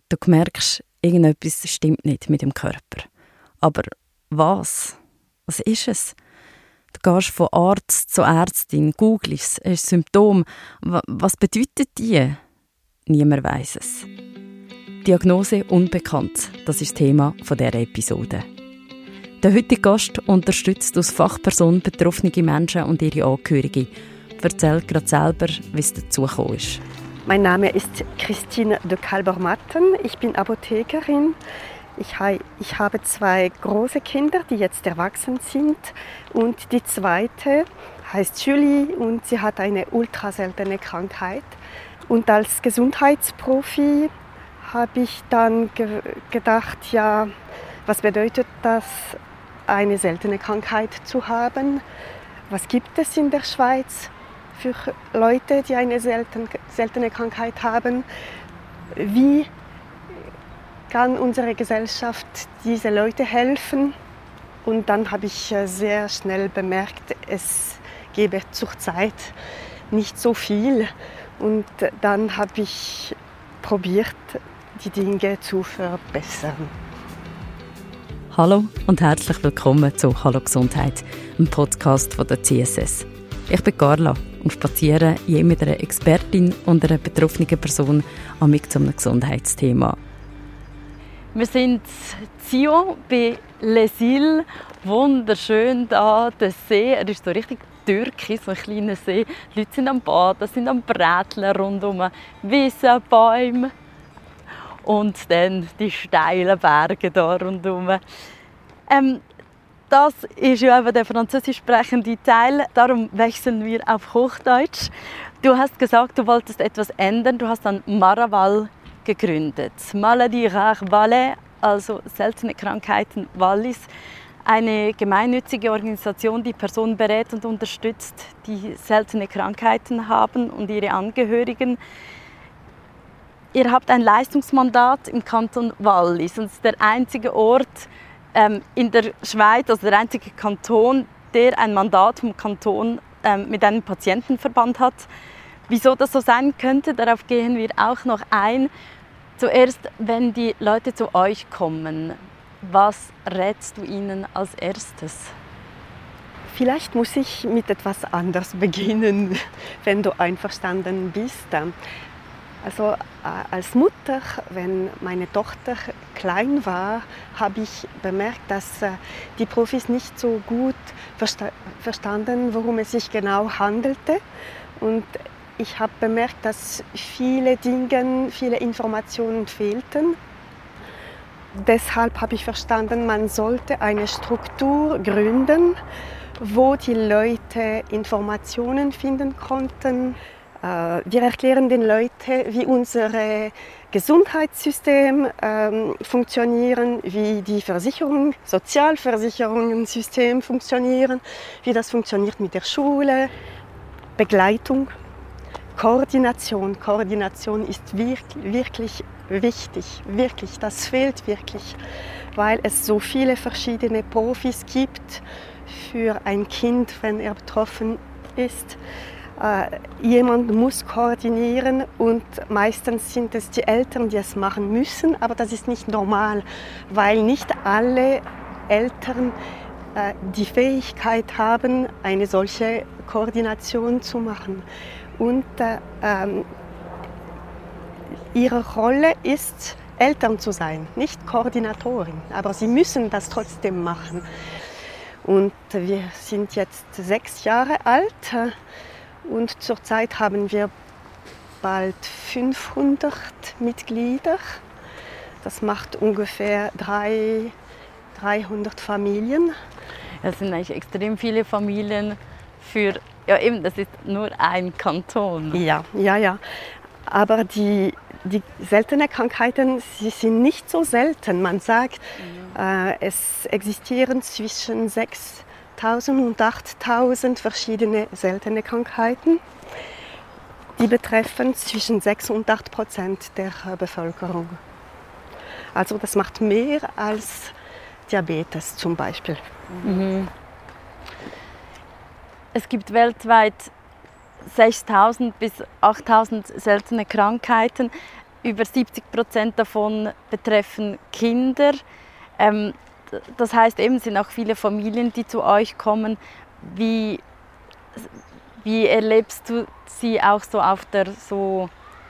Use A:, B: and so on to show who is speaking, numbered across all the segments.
A: Du merkst, irgendetwas stimmt nicht mit dem Körper. Aber was? Was ist es? Du gehst von Arzt zu Ärztin, googelst, hast Symptome. Was bedeutet die? Niemand weiss es. Diagnose unbekannt, das ist das Thema dieser Episode. Der heutige Gast unterstützt als Fachperson betroffene Menschen und ihre Angehörige. Erzählt gerade selber, wie es dazu gekommen ist.
B: Mein Name ist Christine de Kalber-Matten. Ich bin Apothekerin. Ich habe 2 große Kinder, die jetzt erwachsen sind. Und die zweite heißt Julie und sie hat eine ultraseltene Krankheit. Und als Gesundheitsprofi habe ich dann gedacht, ja, was bedeutet das, eine seltene Krankheit zu haben? Was gibt es in der Schweiz für Leute, die eine seltene Krankheit haben? Wie kann unsere Gesellschaft diese Leute helfen? Und dann habe ich sehr schnell bemerkt, es gäbe zurzeit nicht so viel. Und dann habe ich probiert, die Dinge zu verbessern.
A: Hallo und herzlich willkommen zu «Hallo Gesundheit», einem Podcast von der CSS. Ich bin Carla und spaziere je mit einer Expertin und einer betroffenen Person zu einem Gesundheitsthema. Wir sind in Sion bei Les Îles. Wunderschön da, der See. Er ist so richtig türkisch, so ein kleiner See. Die Leute sind am Baden, sind am Bräteln rundum, Wiesen, Bäume. Und dann die steilen Berge da rundum. Das ist ja eben der französisch sprechende Teil. Darum wechseln wir auf Hochdeutsch. Du hast gesagt, du wolltest etwas ändern. Du hast dann Maraval gegründet. Maladie rare Valais, also seltene Krankheiten Wallis. Eine gemeinnützige Organisation, die Personen berät und unterstützt, die seltene Krankheiten haben und ihre Angehörigen. Ihr habt ein Leistungsmandat im Kanton Wallis. Das ist der einzige Ort in der Schweiz, also der einzige Kanton, der ein Mandat vom Kanton mit einem Patientenverband hat. Wieso das so sein könnte, darauf gehen wir auch noch ein. Zuerst, wenn die Leute zu euch kommen, was rätst du ihnen als erstes?
B: Vielleicht muss ich mit etwas anders beginnen, wenn du einverstanden bist. Also als Mutter, wenn meine Tochter klein war, habe ich bemerkt, dass die Profis nicht so gut verstanden, worum es sich genau handelte. Und ich habe bemerkt, dass viele Dinge, viele Informationen fehlten. Deshalb habe ich verstanden, man sollte eine Struktur gründen, wo die Leute Informationen finden konnten. Wir erklären den Leuten, wie unser Gesundheitssystem funktionieren, wie die Sozialversicherungssystem funktionieren, wie das funktioniert mit der Schule, Begleitung, Koordination. Koordination ist wirklich wichtig, wirklich, das fehlt wirklich, weil es so viele verschiedene Profis gibt für ein Kind, wenn er betroffen ist. Jemand muss koordinieren und meistens sind es die Eltern, die es machen müssen, aber das ist nicht normal, weil nicht alle Eltern die Fähigkeit haben, eine solche Koordination zu machen. Und ihre Rolle ist, Eltern zu sein, nicht Koordinatorin, aber sie müssen das trotzdem machen. Und wir sind jetzt 6 Jahre alt. Und zurzeit haben wir bald 500 Mitglieder. Das macht ungefähr 300 Familien.
A: Das sind eigentlich extrem viele Familien für, ja eben, das ist nur ein Kanton.
B: Ja. Aber die seltenen Krankheiten, sie sind nicht so selten. Man sagt, es existieren zwischen 6.000 und 8.000 verschiedene seltene Krankheiten. Die betreffen zwischen 6 und 8% der Bevölkerung. Also das macht mehr als Diabetes zum Beispiel.
A: Mhm. Es gibt weltweit 6.000 bis 8.000 seltene Krankheiten. über 70% davon betreffen Kinder. Das heißt eben, es sind auch viele Familien, die zu euch kommen. Wie erlebst du sie auch so auf der so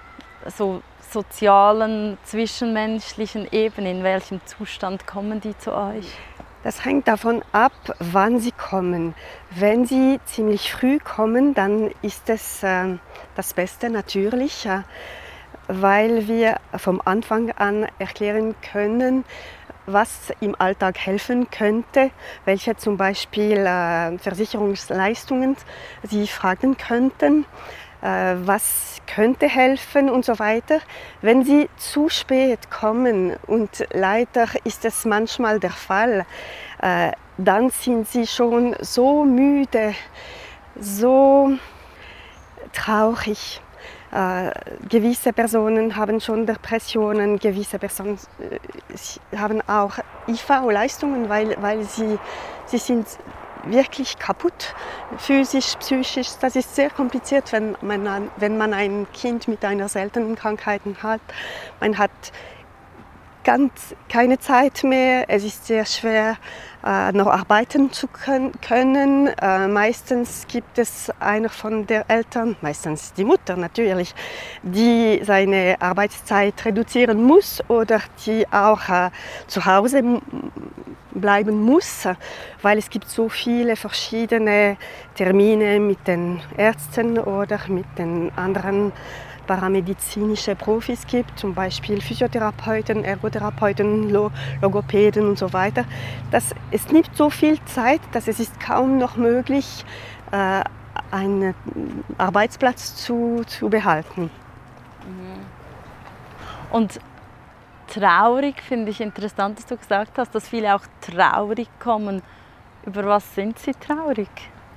A: sozialen, zwischenmenschlichen Ebene? In welchem Zustand kommen die zu euch?
B: Das hängt davon ab, wann sie kommen. Wenn sie ziemlich früh kommen, dann ist es das Beste natürlich, weil wir vom Anfang an erklären können, was im Alltag helfen könnte, welche zum Beispiel Versicherungsleistungen sie fragen könnten, was könnte helfen und so weiter. Wenn sie zu spät kommen, und leider ist es manchmal der Fall, dann sind sie schon so müde, so traurig. Gewisse Personen haben schon Depressionen, gewisse Personen haben auch IV-Leistungen, weil sie sind wirklich kaputt, physisch, psychisch. Das ist sehr kompliziert, wenn man ein Kind mit einer seltenen Krankheit hat. Man hat ganz keine Zeit mehr, es ist sehr schwer, noch arbeiten zu können. Meistens gibt es einer von den Eltern, meistens die Mutter natürlich, die seine Arbeitszeit reduzieren muss oder die auch zu Hause bleiben muss, weil es gibt so viele verschiedene Termine mit den Ärzten oder mit den anderen paramedizinische Profis gibt, zum Beispiel Physiotherapeuten, Ergotherapeuten, Logopäden und so weiter. Es nimmt so viel Zeit, dass es ist kaum noch möglich, einen Arbeitsplatz zu behalten.
A: Und traurig finde ich interessant, dass du gesagt hast, dass viele auch traurig kommen. Über was sind sie traurig?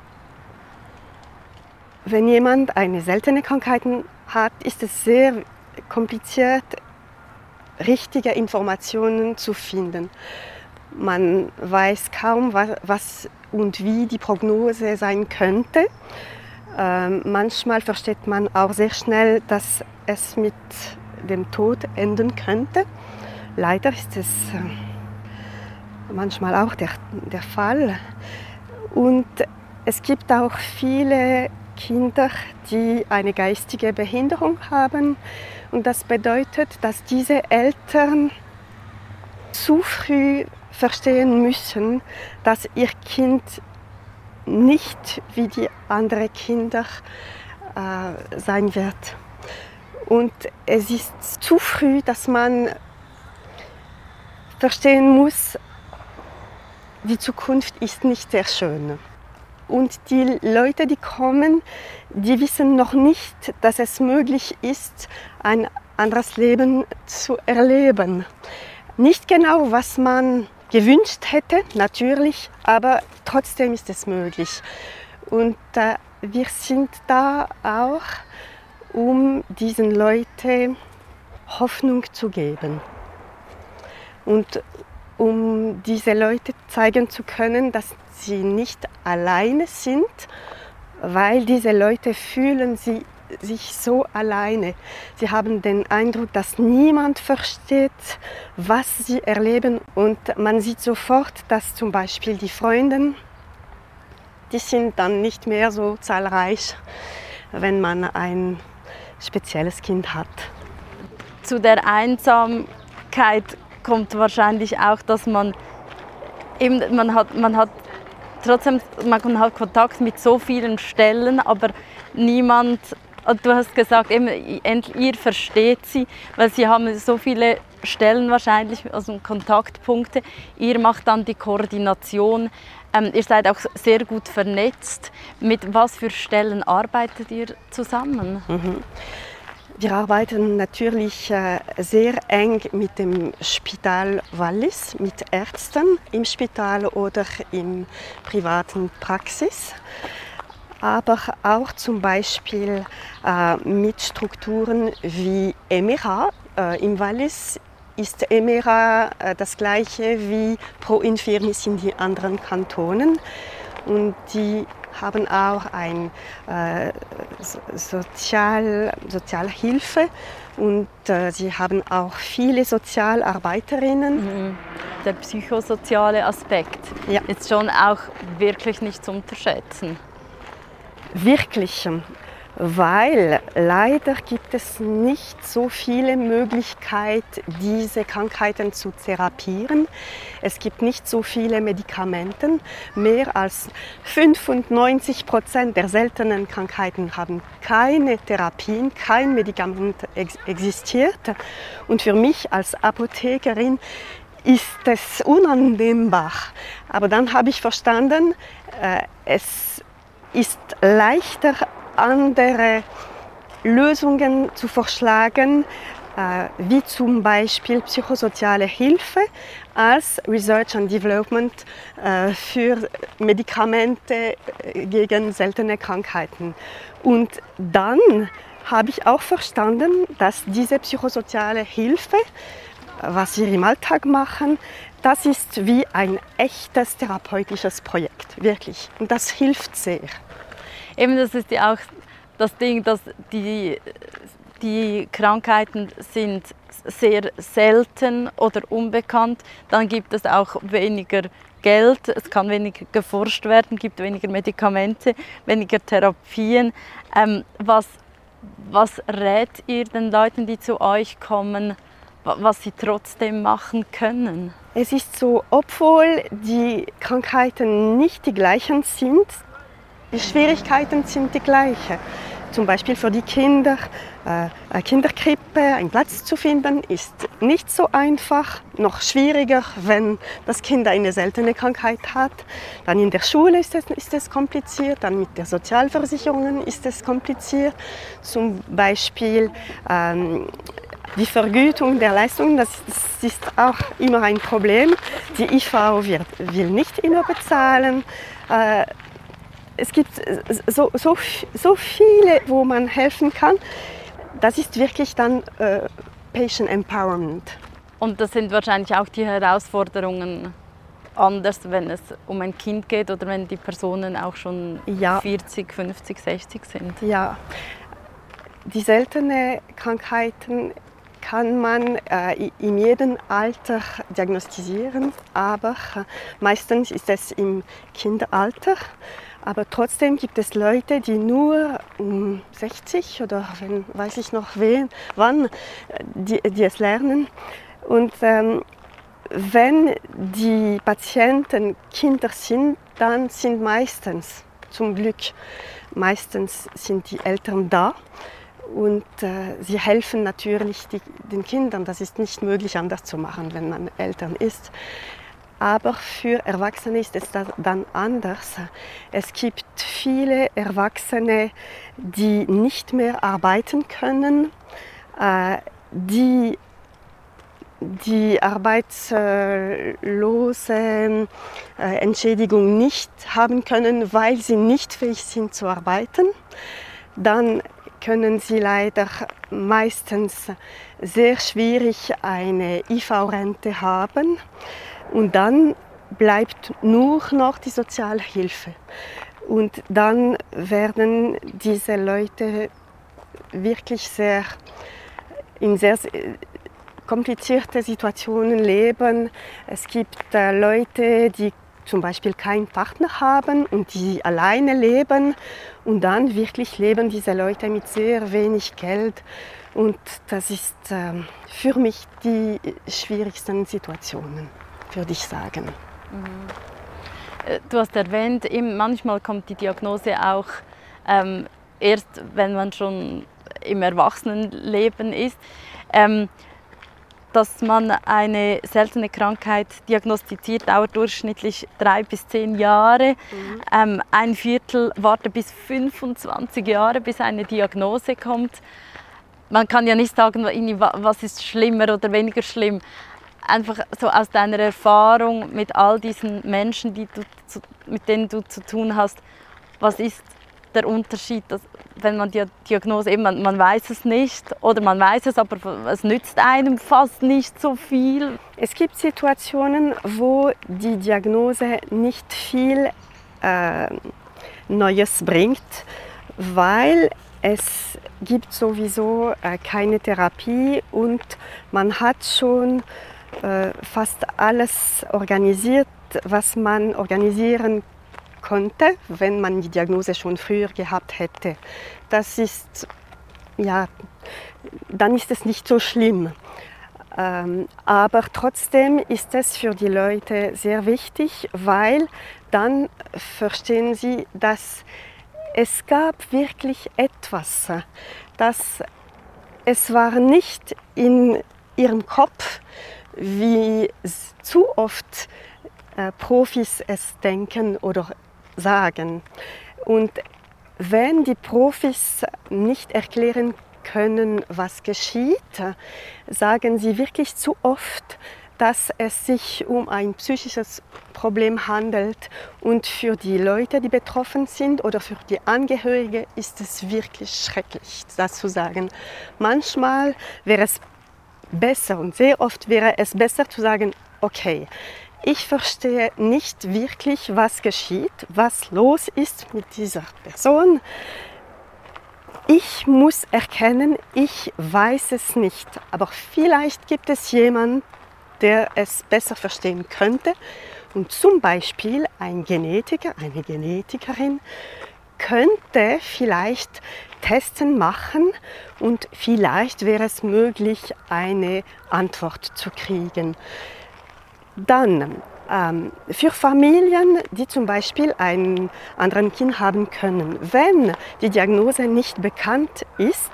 B: Wenn jemand eine seltene Krankheit hat, ist es sehr kompliziert, richtige Informationen zu finden. Man weiß kaum, was und wie die Prognose sein könnte. Manchmal versteht man auch sehr schnell, dass es mit dem Tod enden könnte. Leider ist es manchmal auch der Fall. Und es gibt auch viele Kinder, die eine geistige Behinderung haben. Und das bedeutet, dass diese Eltern zu früh verstehen müssen, dass ihr Kind nicht wie die anderen Kinder sein wird. Und es ist zu früh, dass man verstehen muss, die Zukunft ist nicht sehr schön. Und die Leute, die kommen, die wissen noch nicht, dass es möglich ist, ein anderes Leben zu erleben. Nicht genau, was man gewünscht hätte, natürlich, aber trotzdem ist es möglich. Und wir sind da auch, um diesen Leuten Hoffnung zu geben. Und um diese Leute zeigen zu können, dass sie nicht alleine sind, weil diese Leute fühlen sich so alleine. Sie haben den Eindruck, dass niemand versteht, was sie erleben. Und man sieht sofort, dass zum Beispiel die Freunde, die sind dann nicht mehr so zahlreich, wenn man ein spezielles Kind hat.
A: Zu der Einsamkeit kommt wahrscheinlich auch, dass man hat Kontakt mit so vielen Stellen, aber niemand, du hast gesagt, eben, ihr versteht sie, weil sie haben so viele Stellen wahrscheinlich, also Kontaktpunkte. Ihr macht dann die Koordination. Ihr seid auch sehr gut vernetzt. Mit was für Stellen arbeitet ihr zusammen?
B: Wir arbeiten natürlich sehr eng mit dem Spital Wallis, mit Ärzten im Spital oder in privaten Praxis, aber auch zum Beispiel mit Strukturen wie EMERA. Im Wallis ist EMERA das gleiche wie Pro Infirmis in den anderen Kantonen. Und die haben auch eine Sozialhilfe und sie haben auch viele Sozialarbeiterinnen.
A: Der psychosoziale Aspekt ist schon auch wirklich nicht zu unterschätzen.
B: Wirklich, weil leider gibt es nicht so viele Möglichkeiten, diese Krankheiten zu therapieren. Es gibt nicht so viele Medikamente. Mehr als 95% der seltenen Krankheiten haben keine Therapien, kein Medikament existiert. Und für mich als Apothekerin ist es unannehmbar. Aber dann habe ich verstanden, es ist leichter, andere Lösungen zu vorschlagen, wie zum Beispiel psychosoziale Hilfe als Research and Development für Medikamente gegen seltene Krankheiten. Und dann habe ich auch verstanden, dass diese psychosoziale Hilfe, was wir im Alltag machen, das ist wie ein echtes therapeutisches Projekt, wirklich. Und das hilft sehr.
A: Eben, das ist ja auch das Ding, dass die Krankheiten sind sehr selten oder unbekannt. Dann gibt es auch weniger Geld, es kann weniger geforscht werden, gibt weniger Medikamente, weniger Therapien. Was rät ihr den Leuten, die zu euch kommen, was sie trotzdem machen können?
B: Es ist so, obwohl die Krankheiten nicht die gleichen sind, die Schwierigkeiten sind die gleichen. Zum Beispiel für die Kinder, eine Kinderkrippe, einen Platz zu finden, ist nicht so einfach. Noch schwieriger, wenn das Kind eine seltene Krankheit hat. Dann in der Schule ist es kompliziert, dann mit der Sozialversicherung ist es kompliziert. Zum Beispiel die Vergütung der Leistungen, das ist auch immer ein Problem. Die IV will nicht immer bezahlen. Es gibt so viele, wo man helfen kann. Das ist wirklich dann Patient Empowerment.
A: Und das sind wahrscheinlich auch die Herausforderungen anders, wenn es um ein Kind geht oder wenn die Personen auch schon 40, 50, 60 sind.
B: Ja, die seltenen Krankheiten kann man in jedem Alter diagnostizieren, aber meistens ist es im Kinderalter. Aber trotzdem gibt es Leute, die nur um 60 oder weiß ich noch wann, die es lernen. Und wenn die Patienten Kinder sind, dann sind meistens, zum Glück, sind die Eltern da. Und sie helfen natürlich den Kindern. Das ist nicht möglich, anders zu machen, wenn man Eltern ist. Aber für Erwachsene ist es dann anders. Es gibt viele Erwachsene, die nicht mehr arbeiten können, die arbeitslose Entschädigung nicht haben können, weil sie nicht fähig sind zu arbeiten. Dann können sie leider meistens sehr schwierig eine IV-Rente haben. Und dann bleibt nur noch die Sozialhilfe. Und dann werden diese Leute wirklich in sehr komplizierte Situationen leben. Es gibt Leute, die zum Beispiel keinen Partner haben und die alleine leben. Und dann wirklich leben diese Leute mit sehr wenig Geld. Und das ist für mich die schwierigsten Situationen, würde ich sagen.
A: Du hast erwähnt, manchmal kommt die Diagnose auch erst, wenn man schon im Erwachsenenleben ist. Dass man eine seltene Krankheit diagnostiziert, dauert durchschnittlich 3 bis 10 Jahre. Ein Viertel wartet bis 25 Jahre, bis eine Diagnose kommt. Man kann ja nicht sagen, was ist schlimmer oder weniger schlimm. Einfach so aus deiner Erfahrung mit all diesen Menschen, mit denen du zu tun hast, was ist der Unterschied, wenn man die Diagnose, eben, man weiß es nicht oder man weiß es, aber es nützt einem fast nicht so viel?
B: Es gibt Situationen, wo die Diagnose nicht viel Neues bringt, weil es gibt sowieso keine Therapie und man hat schon fast alles organisiert, was man organisieren konnte, wenn man die Diagnose schon früher gehabt hätte. Das ist, ja, dann ist es nicht so schlimm. Aber trotzdem ist es für die Leute sehr wichtig, weil dann verstehen sie, dass es gab wirklich etwas, dass es war nicht in ihrem Kopf, wie zu oft Profis es denken oder sagen. Und wenn die Profis nicht erklären können, was geschieht, sagen sie wirklich zu oft, dass es sich um ein psychisches Problem handelt. Und für die Leute, die betroffen sind oder für die Angehörigen ist es wirklich schrecklich, das zu sagen. Manchmal wäre es besser und sehr oft wäre es besser zu sagen, okay, ich verstehe nicht wirklich, was geschieht, was los ist mit dieser Person. Ich muss erkennen, ich weiß es nicht, aber vielleicht gibt es jemanden, der es besser verstehen könnte. Und zum Beispiel ein Genetiker, eine Genetikerin könnte vielleicht Testen machen und vielleicht wäre es möglich, eine Antwort zu kriegen. Dann für Familien, die zum Beispiel ein anderes Kind haben können, wenn die Diagnose nicht bekannt ist,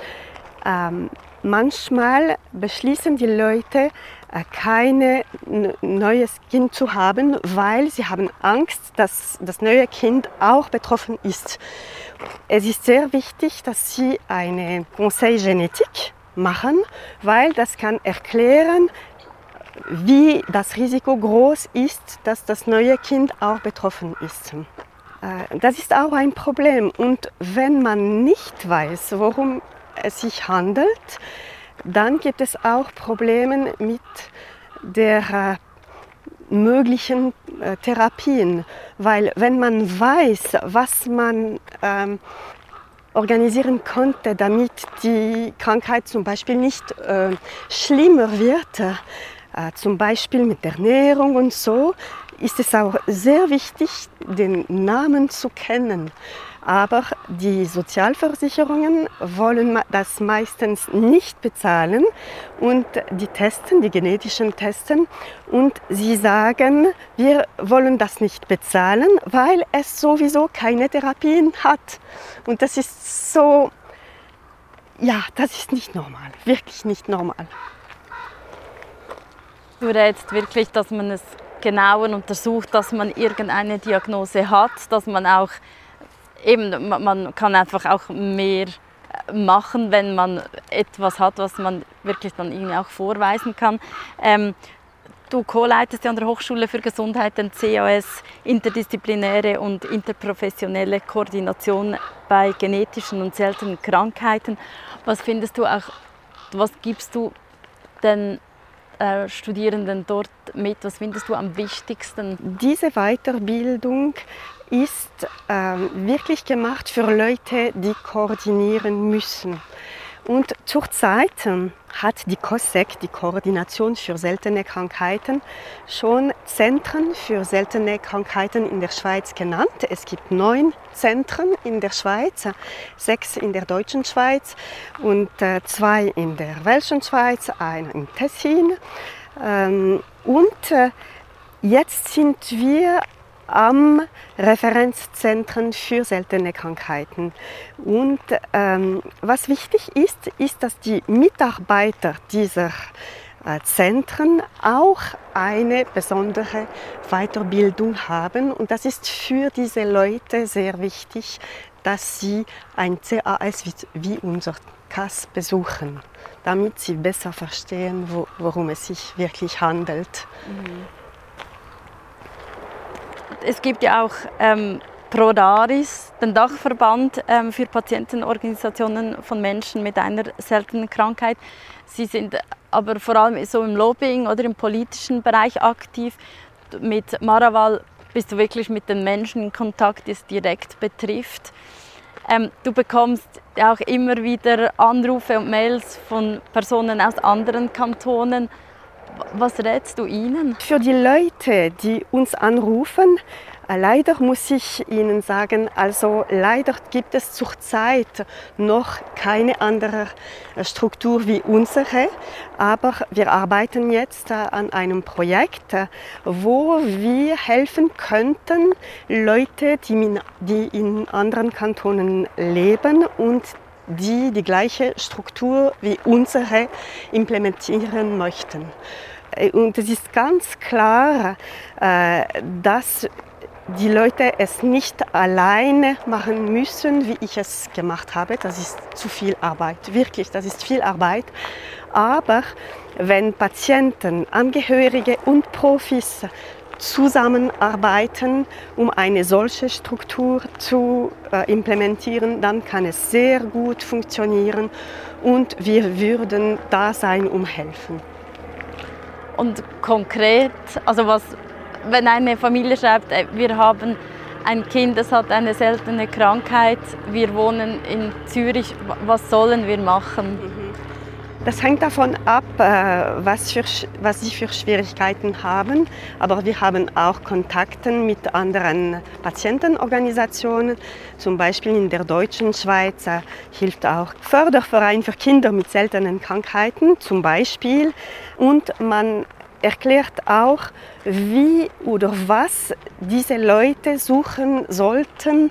B: manchmal beschließen die Leute, kein neues Kind zu haben, weil sie haben Angst, dass das neue Kind auch betroffen ist. Es ist sehr wichtig, dass sie eine Conseil Génétique machen, weil das kann erklären, wie das Risiko groß ist, dass das neue Kind auch betroffen ist. Das ist auch ein Problem. Und wenn man nicht weiß, worum es sich handelt, dann gibt es auch Probleme mit der möglichen Therapien. Weil wenn man weiß, was man organisieren konnte, damit die Krankheit zum Beispiel nicht schlimmer wird, zum Beispiel mit der Ernährung und so, ist es auch sehr wichtig, den Namen zu kennen. Aber die Sozialversicherungen wollen das meistens nicht bezahlen und die testen, die genetischen Testen, und sie sagen, wir wollen das nicht bezahlen, weil es sowieso keine Therapien hat. Und das ist so, ja, das ist nicht normal, wirklich nicht normal.
A: Du rätst wirklich, dass man es genauer untersucht, dass man irgendeine Diagnose hat, dass man auch eben, man kann einfach auch mehr machen, wenn man etwas hat, was man wirklich dann irgendwie auch vorweisen kann. Du co-leitest ja an der Hochschule für Gesundheit den CAS, interdisziplinäre und interprofessionelle Koordination bei genetischen und seltenen Krankheiten. Was findest du auch, was gibst du den Studierenden dort mit? Was findest du am wichtigsten?
B: Diese Weiterbildung ist wirklich gemacht für Leute, die koordinieren müssen. Und zurzeit hat die COSEC, die Koordination für seltene Krankheiten, schon Zentren für seltene Krankheiten in der Schweiz genannt. Es gibt 9 Zentren in der Schweiz, 6 in der deutschen Schweiz und 2 in der welschen Schweiz, einer in Tessin. Jetzt sind wir am Referenzzentren für seltene Krankheiten. Und was wichtig ist, ist, dass die Mitarbeiter dieser Zentren auch eine besondere Weiterbildung haben. Und das ist für diese Leute sehr wichtig, dass sie ein CAS wie unser CAS besuchen, damit sie besser verstehen, worum es sich wirklich handelt.
A: Mhm. Es gibt ja auch Prodaris, den Dachverband für Patientenorganisationen von Menschen mit einer seltenen Krankheit. Sie sind aber vor allem so im Lobbying oder im politischen Bereich aktiv. Mit Maraval bist du wirklich mit den Menschen in Kontakt, die es direkt betrifft. Du bekommst auch immer wieder Anrufe und Mails von Personen aus anderen Kantonen. Was rätst du ihnen?
B: Für die Leute, die uns anrufen, leider muss ich Ihnen sagen, also leider gibt es zurzeit noch keine andere Struktur wie unsere, aber wir arbeiten jetzt an einem Projekt, wo wir helfen könnten, Leute, die in anderen Kantonen leben und die gleiche Struktur wie unsere implementieren möchten. Und es ist ganz klar, dass die Leute es nicht alleine machen müssen, wie ich es gemacht habe. Das ist zu viel Arbeit, wirklich, das ist viel Arbeit. Aber wenn Patienten, Angehörige und Profis zusammenarbeiten, um eine solche Struktur zu implementieren, dann kann es sehr gut funktionieren und wir würden da sein, um helfen.
A: Und konkret, also wenn eine Familie schreibt, wir haben ein Kind, das hat eine seltene Krankheit, wir wohnen in Zürich, was sollen wir machen?
B: Das hängt davon ab, was sie für Schwierigkeiten haben. Aber wir haben auch Kontakte mit anderen Patientenorganisationen. Zum Beispiel in der deutschen Schweiz hilft auch Förderverein für Kinder mit seltenen Krankheiten zum Beispiel. Und man erklärt auch, wie oder was diese Leute suchen sollten.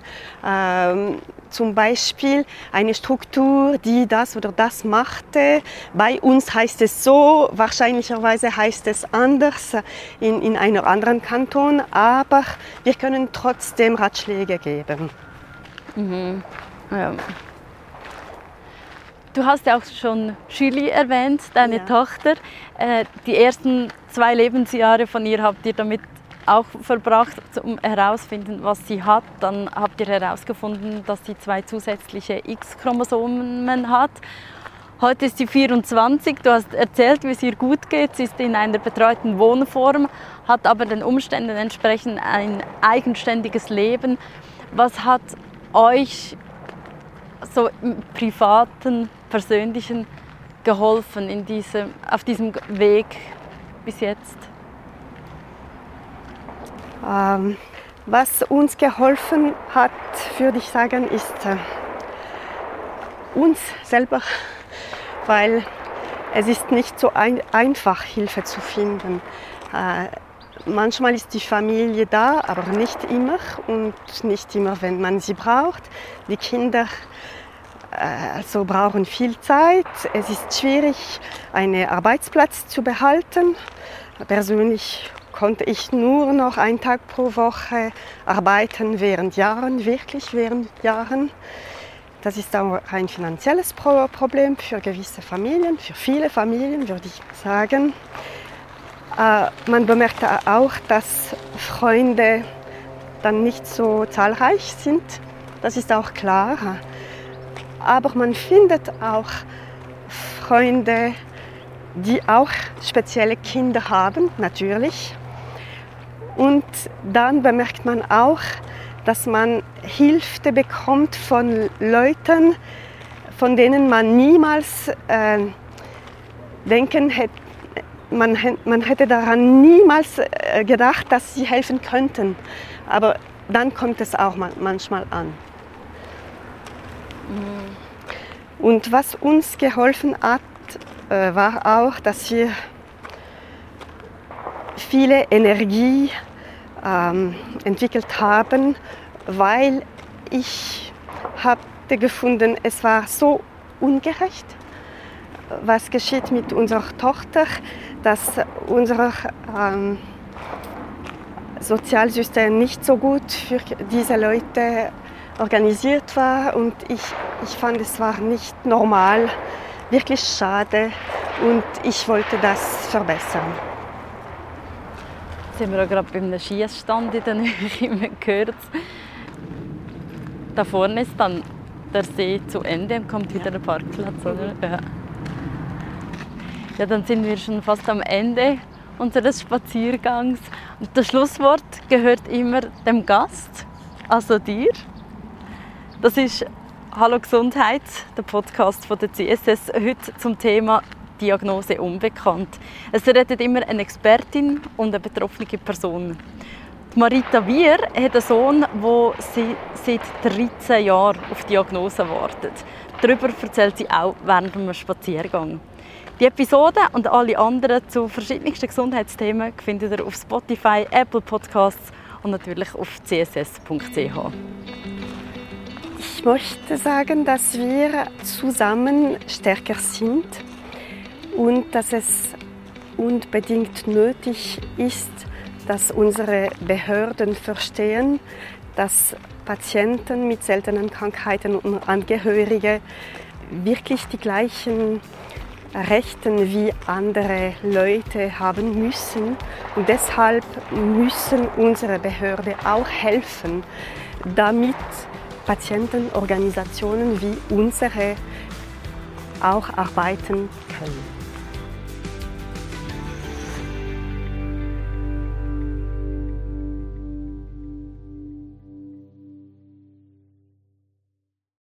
B: Zum Beispiel eine Struktur, die das oder das machte. Bei uns heißt es so, wahrscheinlicherweise heißt es anders in einem anderen Kanton, aber wir können trotzdem Ratschläge geben.
A: Mhm. Ja. Du hast ja auch schon Julie erwähnt, deine Tochter. Die ersten 2 Lebensjahre von ihr habt ihr damit auch verbracht, um herauszufinden, was sie hat. Dann habt ihr herausgefunden, dass sie 2 zusätzliche X-Chromosomen hat. Heute ist sie 24. Du hast erzählt, wie es ihr gut geht. Sie ist in einer betreuten Wohnform, hat aber den Umständen entsprechend ein eigenständiges Leben. Was hat euch so im privaten, persönlichen geholfen auf diesem Weg bis jetzt?
B: Was uns geholfen hat, würde ich sagen, ist uns selber, weil es ist nicht so einfach, Hilfe zu finden. Manchmal ist die Familie da, aber nicht immer und nicht immer, wenn man sie braucht. Die Kinder also brauchen viel Zeit. Es ist schwierig, einen Arbeitsplatz zu behalten. Persönlich konnte ich nur noch 1 Tag pro Woche arbeiten während Jahren, wirklich während Jahren. Das ist auch ein finanzielles Problem für gewisse Familien, für viele Familien würde ich sagen. Man bemerkt auch, dass Freunde dann nicht so zahlreich sind. Das ist auch klar. Aber man findet auch Freunde, die auch spezielle Kinder haben, natürlich. Und dann bemerkt man auch, dass man Hilfe bekommt von Leuten, von denen man niemals denken hätte. Man hätte daran niemals gedacht, dass sie helfen könnten. Aber dann kommt es auch manchmal an. Und was uns geholfen hat, war auch, dass wir viele Energie entwickelt haben, weil ich habe gefunden, es war so ungerecht, was geschieht mit unserer Tochter, dass unser Sozialsystem nicht so gut für diese Leute organisiert war und ich fand, es war nicht normal, wirklich schade und ich wollte das verbessern.
A: Jetzt sind wir auch gerade bei einem Schießstand in der Nähe, man hört es. Da vorne ist dann der See zu Ende und kommt wieder der Parkplatz, oder? Ja. Ja, dann sind wir schon fast am Ende unseres Spaziergangs. Und das Schlusswort gehört immer dem Gast, also dir. Das ist Hallo Gesundheit, der Podcast von der CSS. Heute zum Thema Diagnose unbekannt. Es redet immer eine Expertin und eine betroffene Person. Marita Wier hat einen Sohn, der seit 13 Jahren auf Diagnose wartet. Darüber erzählt sie auch während einem Spaziergang. Die Episode und alle anderen zu verschiedensten Gesundheitsthemen findet ihr auf Spotify, Apple Podcasts und natürlich auf css.ch.
B: Ich möchte sagen, dass wir zusammen stärker sind und dass es unbedingt nötig ist, dass unsere Behörden verstehen, dass Patienten mit seltenen Krankheiten und Angehörige wirklich die gleichen Rechte wie andere Leute haben müssen. Und deshalb müssen unsere Behörden auch helfen, damit Patientenorganisationen wie unsere auch arbeiten können.